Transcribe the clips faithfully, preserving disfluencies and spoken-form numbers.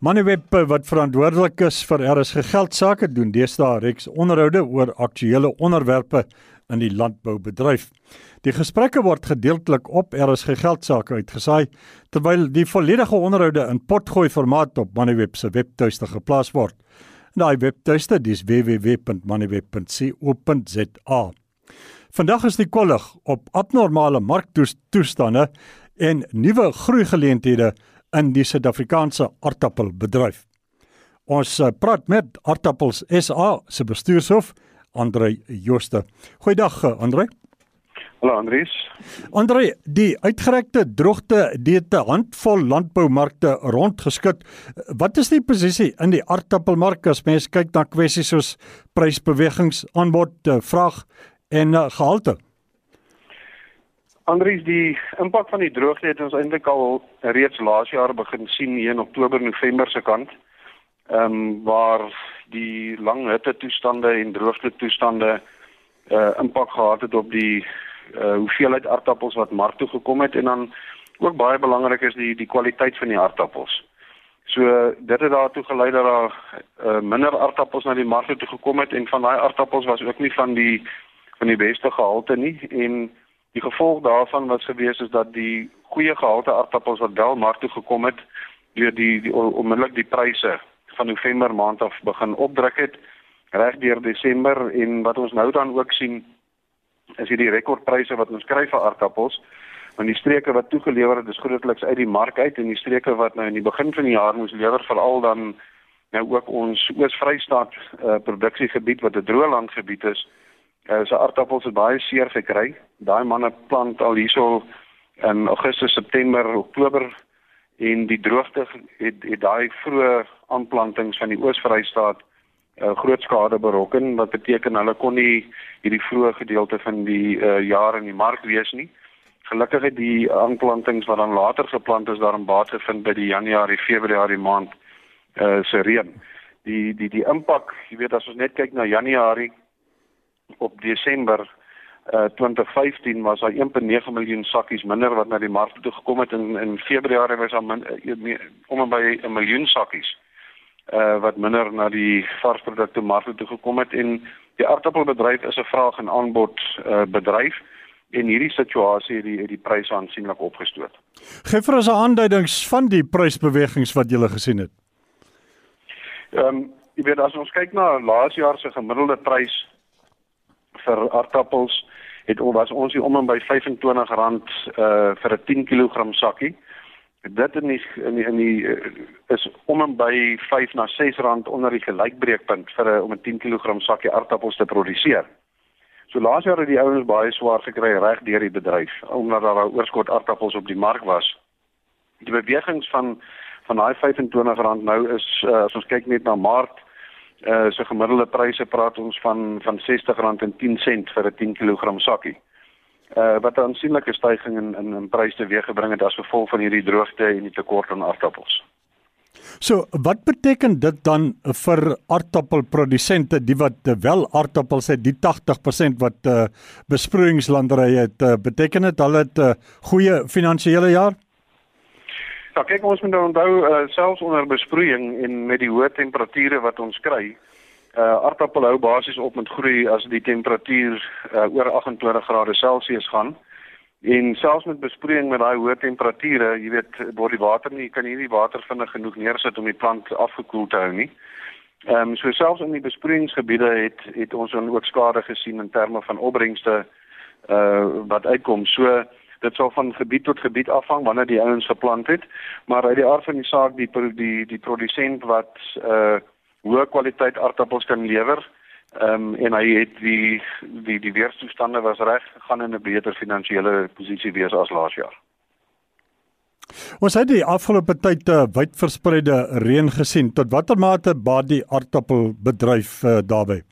Moneyweb, wat verantwoordelik is vir R S G Geldsaake, doen deesdae reeks onderhoude oor aktuele onderwerpe in die landboubedryf. Die gesprekke word gedeeltelik op R S G Geldsaake uitgesaai, terwyl die volledige onderhoude in potgooi formaat op Moneyweb se webtuiste geplaas word. Daai webtuiste dis w w w punt moneyweb punt co punt z a. Vandag is die kollig op abnormale marktoestande en nuwe groeigeleenthede in die Suid-Afrikaanse aardappelbedryf. Ons praat met Aardappels S A se bestuurshoof, André Jooste. Goeiedag, André. Hallo Andries. André, die uitgerekte droogte het 'n handvol landboumarkte rondgeskit. Wat is die posisie in die aardappelmark as mens kyk na kwessies soos prysbewegings, aanbod, vraag en gehalte? Andries, die impak van die droogte het ons eintlik al reeds laas jaar begin sien hier in Oktober, November se kant. Ehm um, waar die lang hitte toestande en droogte toestande uh, impak gehad het op die uh, hoeveelheid aardappels wat mark toe gekom het en dan ook baie belangrik is die die kwaliteit van die aardappels. So dit het daartoe gelei dat daar uh, minder aardappels na die mark toe gekom het en van daai aardappels was ook nie van die van die beste gehalte nie en die gevolg daarvan was gewees is dat die goeie gehalte aardappels wat wel mark toe gekom het, deur die, die onmiddellik die pryse van November maand af begin opdruk het, reg deur Desember en wat ons nou dan ook sien, is hierdie rekordpryse wat ons kry vir aardappels, want die streke wat toegelewer het, is grootliks uit die mark uit en die streke wat nou in die begin van die jaar moes lewer, veral dan nou ook ons Oos-Vrystaat uh, produksiegebied wat 'n droëlandgebied is, Uh, so aardappels het baie seer gekry. Daai manne plant al hierso in Augustus, September, Oktober en die droogte het, het daai vroeë aanplantings van die Oos-Vrystaat uh, groot skade berokken, wat beteken hulle kon nie hierdie vroeë gedeelte van die uh, jaar in die mark wees nie. Gelukkig het die aanplantings wat dan later geplant is daarin baat gevind by die Januarie, Februarie maand uh, se reën. Die die die impak, jy weet as ons net kyk na Januarie op Desember uh, twintig vyftien was daar een komma nege miljoen sakkies minder wat na die mark toe gekom het en in Februarie was daar min, uh, om en by 'n miljoen sakkies uh, wat minder na die varsprodukte mark toe gekom het en die aardappelbedryf is 'n vraag en aanbod uh, bedryf en hierdie situasie het die, het die pryse aansienlik opgestoot. Geef vir ons 'n aanduidings van die prysbewegings wat jy gesien het. Ehm um, jy weet as ons kyk na laas jaar se gemiddelde prys vir aardappels het was ons hier om en by vyf en twintig rand uh, vir 'n tien kilogram sakkie. Dit in die, in die, in die uh, is om en by vyf na ses rand onder die gelykbreekpunt vir 'n om 'n tien kilogram sakkie aardappels te produseer. So laas jaar het die ouens baie swaar gekry reg deur die bedryf omdat daar 'n oorskot aardappels op die mark was. Die bewegings van van daai vyf en twintig rand nou is uh, as ons kyk net na Maart Uh, so gemiddelde pryse praat ons van van sestig rand en tien sent vir 'n tien kilogram sakkie. Uh, wat 'n aansienlike stygings in in, in pryse teweeggebring het as gevolg van hierdie droogte en die tekort aan aardappels. So, wat beteken dit dan vir aardappelprodusente, die wat uh, wel aardappels het, die tagtig persent wat uh, besproeiingslanderye het, uh, beteken dit hulle het 'n uh, goeie finansiële jaar? Ja, kyk, ons moet nou onthou, uh, selfs onder besproeiing en met die hoë temperature wat ons kry, uh, aardappel hou basies op met groei as die temperatuur uh, oor agt en twintig grade Celsius gaan. En selfs met besproeiing met daai hoë temperature, jy weet, word die water nie, kan nie die water vinnig genoeg neersit om die plant afgekoel te hou nie. Ehm um, so selfs in die besproeiingsgebiede het het ons dan ook skade gesien in terme van opbrengste uh, wat uitkom. So dit sal van gebied tot gebied afhang wanneer die ouens geplant het, maar uit die aard van die saak die die die produsent wat uh hoë kwaliteit aardappels kan lewer, ehm um, en hy het die die die weerstoestande was reg, gaan in 'n beter finansiële posisie wees as laas jaar. Ons het die afgelope tyd 'n uh, wyd verspreide reën gesien. Tot watter mate baat die aardappelbedryf uh, daarbey?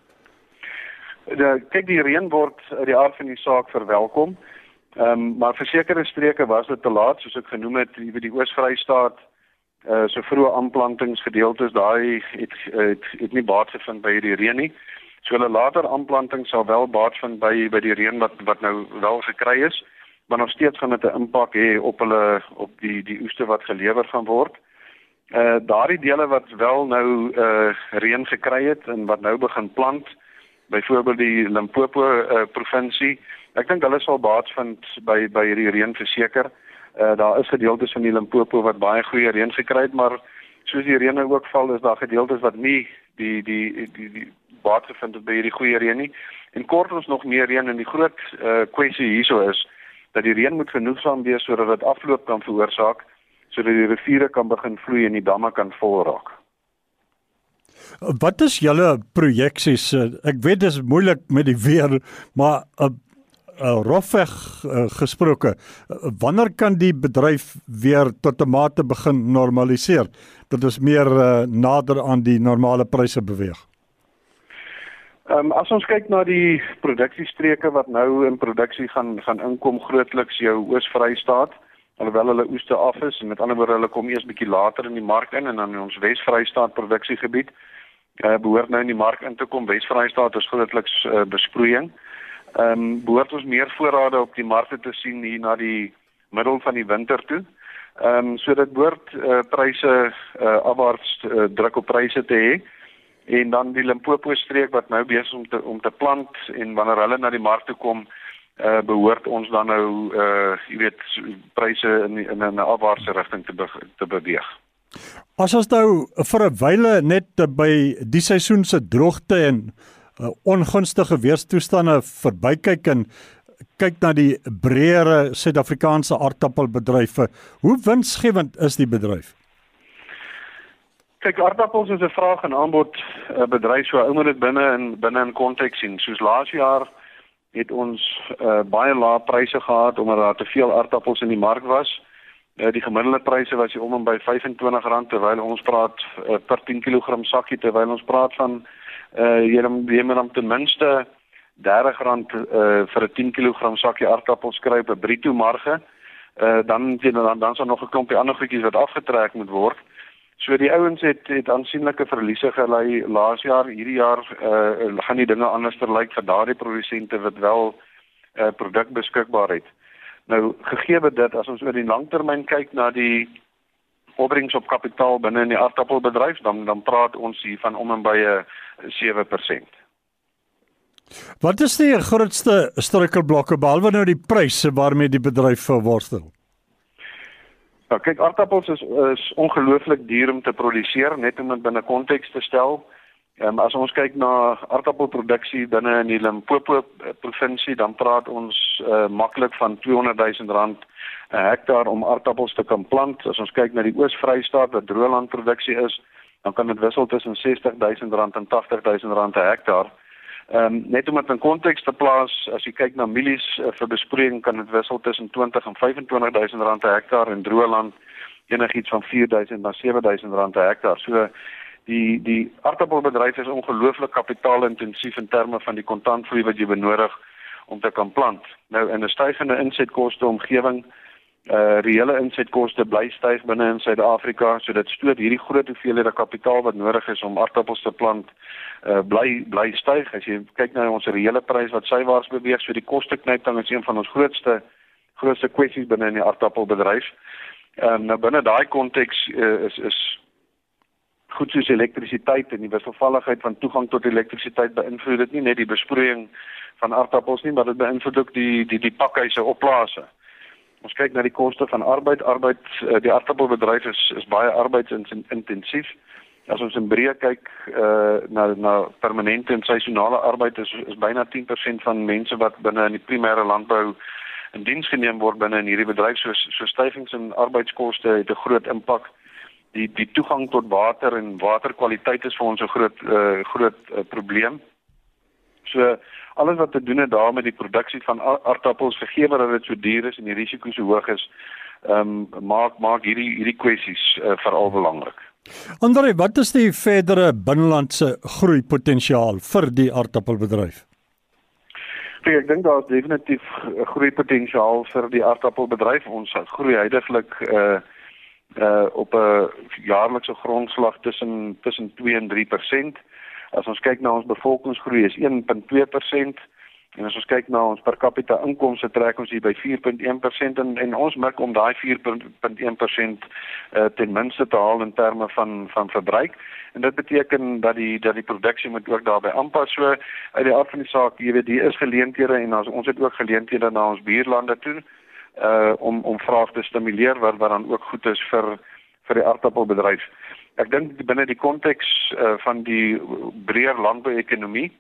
Die, kyk, die reën word uit die aard van die saak verwelkom. Ehm um, maar vir sekere streke was dit te laat, soos ek genoem het, by die Oos-Vrystaat, uh, so vroeë aanplantingsgedeeltes, daai het, het het nie baat gevind by die reën nie. So hulle later aanplanting sal wel baat vind by by die reën wat wat nou wel gekry is, maar nog steeds gaan dit 'n impak hê op hulle op die die oeste wat gelewer gaan word. Uh daardie dele wat wel nou uh reën gekry het en wat nou begin plant, byvoorbeeld die Limpopo uh, provinsie, ek dink hulle sal baat vind by by hierdie reën verseker. Uh daar is gedeeltes van die Limpopo wat baie goeie reën gekry het, maar soos die reën nou ook val, is daar gedeeltes wat nie die die die die, die baat gevind het by hierdie goeie reën nie. En kort ons nog meer reën, en die groot uh, kwessie hierso is dat die reën moet genoegsaam wees sodat dit afloop kan veroorsaak, sodat die riviere kan begin vloei en die damme kan vol raak. Wat is julle projeksies? Ek weet dit is moeilik met die weer, maar uh, uh, rofweg uh, gesproke, uh, wanneer kan die bedryf weer tot 'n mate begin normaliseer? Dat is meer uh, nader aan die normale pryse beweeg. Um, as ons kyk na die produksiestreke wat nou in produksie gaan gaan inkom, grootliks jou Oos-Vrystaat, alhoewel hulle oeste af is, en met ander woorde hulle kom eers bietjie later in die mark in, en dan in ons Wes-Vrystaat produksiegebied uh, behoort nou in die mark in te kom. Wes-Vrystaat is grootliks uh, besproeiing. Ehm um, behoort ons meer voorrade op die markte te sien hier na die middel van die winter toe. Ehm um, so dit behoort uh, pryse uh, afwaarts uh, druk op pryse te hê. En dan die Limpopo streek wat nou besig om te om te plant, en wanneer hulle na die mark toe kom, uh, behoort ons dan nou uh jy weet pryse in in 'n afwaartse rigting te be, te beweeg. As ons nou vir 'n wyle net by die seisoen se droogte en uh, ongunstige weerstoestande verbykyk en kyk na die breëre Suid-Afrikaanse aardappelbedryf, hoe winsgewend is die bedryf? Kyk, aardappels is 'n vraag en aanbod uh, bedryf, so ou moet dit binne in binne in konteks sien. Soos laas jaar het ons uh, baie lae pryse gehad omdat daar te veel aardappels in die mark was. Uh, die gemiddelde pryse was hier om en by vyfentwintig rand, terwyl ons praat uh, per tien kilogram sakkie, terwyl ons praat van uh, jy moet dan ten minste dertig rand uh, vir 'n tien kilogram sakkie aardappels kry op 'n bruto marge. Uh, dan dan dan is daar nog 'n klompie ander goedjies wat afgetrek moet word. So die ouens het het aansienlike verliese gelei laas jaar. Hierdie jaar uh, gaan die dinge anders verlyk vir daardie produsente wat wel uh, produk beskikbaar het. Nou gegee dit, as ons oor die langtermyn kyk na die opbrengs op kapitaal binne in die aardappelbedryf, dan dan praat ons hier van om en by 'n sewe persent. Wat is die grootste struikelblokke behalwe nou die pryse waarmee die bedryf worstel? Nou, kyk, aardappels is, is ongelooflik duur om te produseer, net om dit binne konteks te stel. Um, as ons kyk na aardappelproduksie binne in die Limpopo provinsie, dan praat ons uh, maklik van tweehonderdduisend rand 'n hektaar om aardappels te kan plant. As ons kyk na die Oos-Vrystaat wat droëlandproduksie is, dan kan dit wissel tussen sestigduisend rand en tagtigduisend rand 'n hektaar. Um, net om dit in konteks te plaas, as jy kyk na mielies uh, vir besproeiing, kan dit wissel tussen twintig en vyfentwintigduisend rand 'n hektaar, en droëland enigiets van vierduisend na seweduisend rand 'n hektaar. So die die aardappelbedryf is ongelooflik kapitaalintensief in terme van die kontantvloei wat jy benodig om te kan plant. Nou in 'n stygende insetkoste omgewing, uh reële insetkoste bly styg binne in Suid-Afrika, so dit stoot hierdie groot hoeveelhede kapitaal wat nodig is om aardappels te plant uh bly bly styg. As jy kyk na ons reële prys wat sywaarts beweeg, so die kosteknyping is een van ons grootste grootste kwessies binne in die aardappelbedryf. Ehm um, nou binne daai konteks uh, is is goed soos elektrisiteit en die wisselvalligheid van toegang tot elektrisiteit beïnvloed dit nie net die besproeiing van aardappels nie, maar dit beïnvloed ook die die die pakhuise opplaase. Ons kyk na die koste van arbeid, arbeid die aardappelbedryf is is baie arbeidsintensief. As ons in breë kyk uh, na na permanente en seisonale arbeid, is is byna tien persent van mense wat binne in die primêre landbou in diens geneem word binne in hierdie bedryf, so so stygings in arbeidskoste het 'n groot impak. Die die toegang tot water en waterkwaliteit is vir ons 'n groot uh, groot uh, probleem. So alles wat te doen het daar met die produksie van aardappels, gegee dat dit so duur is en die risiko so hoog is, ehm um, maak maak hierdie hierdie kwessies uh, veral belangrik. Andre, wat is die verdere binnelandse groeipotensiaal vir die aardappelbedryf? Kijk, ek dink daar is definitief groeipotensiaal vir die aardappelbedryf. Ons groei huidiglik uh uh op 'n jaarlikse grondslag tussen tussen twee en drie persent. As ons kyk na ons bevolkingsgroei is een komma twee persent. En as ons kyk na ons per capita inkomste, trek ons hier by vier komma een persent en, en ons mik om daai vier komma een persent uh, ten minste te haal in terme van van verbruik. En dit beteken dat die dat die produksie moet ook daarbey aanpas. So uit die aard van die saak, jy weet, hier is geleenthede en as, ons het ook geleenthede na ons buurlande toe uh, om om vraag te stimuleer wat wat dan ook goed is vir vir die aardappelbedryf. Ek dink binne die konteks uh, van die breër landbouekonomie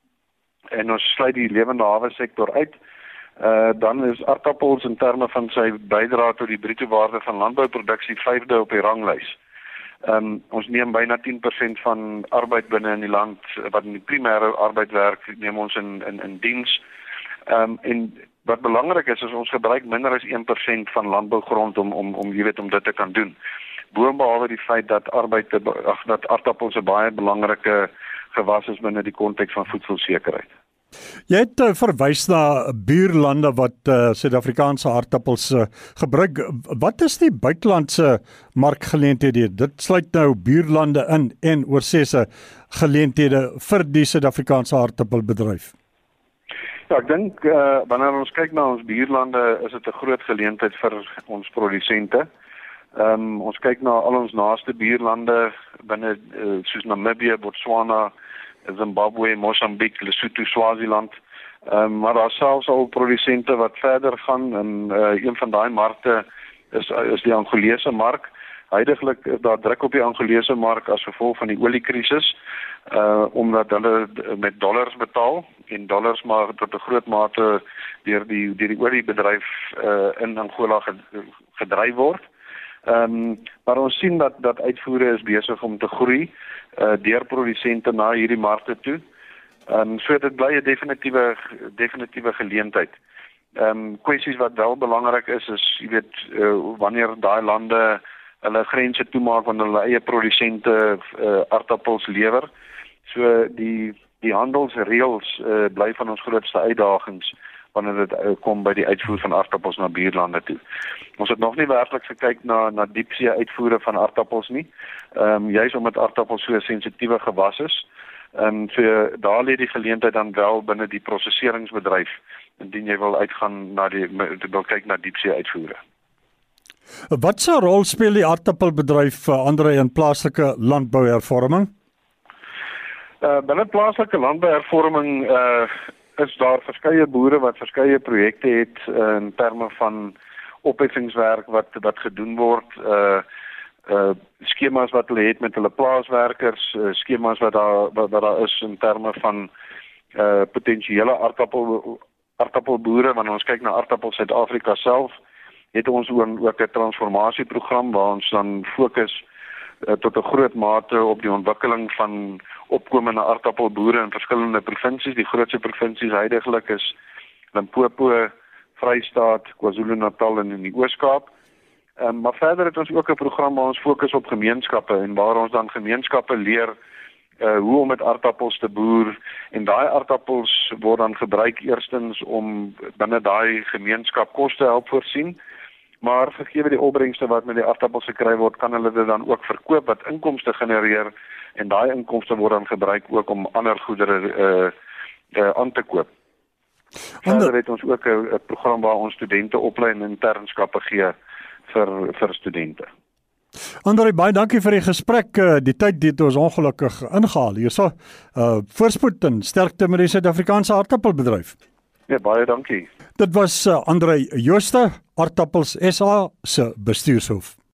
en ons sluit die lewende hawe sektor uit, uh, dan is aardappels in terme van sy bydrae tot die bruto waarde van landbouproduksie vyfde op die ranglys. Um, ons neem byna tien persent van arbeid binne in die land wat in die primêre arbeid werk, neem ons in in, in diens. Um, en wat belangrik is, is ons gebruik minder as een persent van landbougrond om om om jy weet om dit te kan doen. Boonbehalwe die feit dat arbeid te, ag dat aardappels 'n baie belangrike gewas is binne die konteks van voedselsekerheid. Jy het uh, verwys na buurlande wat uh, Suid-Afrikaanse aardappels uh, gebruik. Wat is die buitelandse markgeleenthede? Dit sluit nou buurlande in en oorsese geleenthede vir die Suid-Afrikaanse aardappelbedryf. Ja, ek dink uh, wanneer ons kyk na ons buurlande, is dit 'n groot geleentheid vir ons produsente. Um, ons kyk na al ons naaste buurlande binne uh, soos Namibië, Botswana, Zimbabwe, Mosambik, Lesotho, Swaziland. Um, maar daar selfs al produsente wat verder gaan en uh, een van daai markte is is die Angolese mark. Huidiglik is daar druk op die Angolese mark as gevolg van die oliekrisis, uh omdat hulle met dollars betaal en dollars maar tot 'n groot mate deur die deur die oliebedryf uh in Angola gedryf word. Ehm um, maar ons sien dat dat uitvoere is besig om te groei uh deur produsente na hierdie markte toe. Ehm um, so dit bly 'n definitiewe definitiewe geleentheid. Ehm um, kwessies wat wel belangrik is is jy weet uh, wanneer daai lande hulle grense toemaak wanneer hulle eie produsente uh, aardappels lewer. So die die handelsreëls uh, bly van ons grootste uitdagings wanneer dit uh, kom by die uitvoer van aardappels na buurlande toe. Ons het nog nie werklik gekyk na na diepsee uitvoere van aardappels nie. Ehm um, juis omdat aardappels so 'n sensitiewe gewas is. Ehm um, so daar lê die geleentheid dan wel binne die prosesseringsbedryf indien jy wil uitgaan na die wil kyk na diepsee uitvoere. Wat se rol speel die aardappelbedryf uh, Andre in plaaslike landbouhervorming? Uh, binne plaaslike landbouhervorming uh, is daar verskeie boere wat verskeie projekte het uh, in terme van opheffingswerk wat wat gedoen word, uh, uh, skemas wat hulle het met hulle plaaswerkers, uh, skemas wat daar wat, wat daar is in terme van uh, potensiële aardappel aardappelboere. Wanneer ons kyk na aardappel Suid-Afrika self, het ons ook 'n transformasieprogram waar ons dan fokus uh, tot 'n groot mate op die ontwikkeling van opkomende aardappelboere in verskillende provinsies. Die grootste provinsies huidiglik is Limpopo, Vrystaat, KwaZulu-Natal en in die Oos-Kaap. Um, maar verder het ons ook 'n program waar ons fokus op gemeenskappe en waar ons dan gemeenskappe leer uh, hoe om met aardappels te boer en daai aardappels word dan gebruik eerstens om binne daai gemeenskap kos te help voorsien. Maar gegee die opbrengste wat met die aardappels gekry word, kan hulle dit dan ook verkoop wat inkomste genereer en daai inkomste word dan gebruik ook om ander goedere uh, uh, aan te koop. Verder het ons ook 'n program waar ons studente oplei in internskappe gee vir vir studente. Andre, baie dankie vir die gesprek. Die tyd het ons ongelukkig ingehaal hierso. Uh voorspoed en sterkte met die Suid-Afrikaanse aardappelbedryf. Ja, baie dankie. Dit was uh, Andre Jooste, Aardappels S A se bestuurshoof.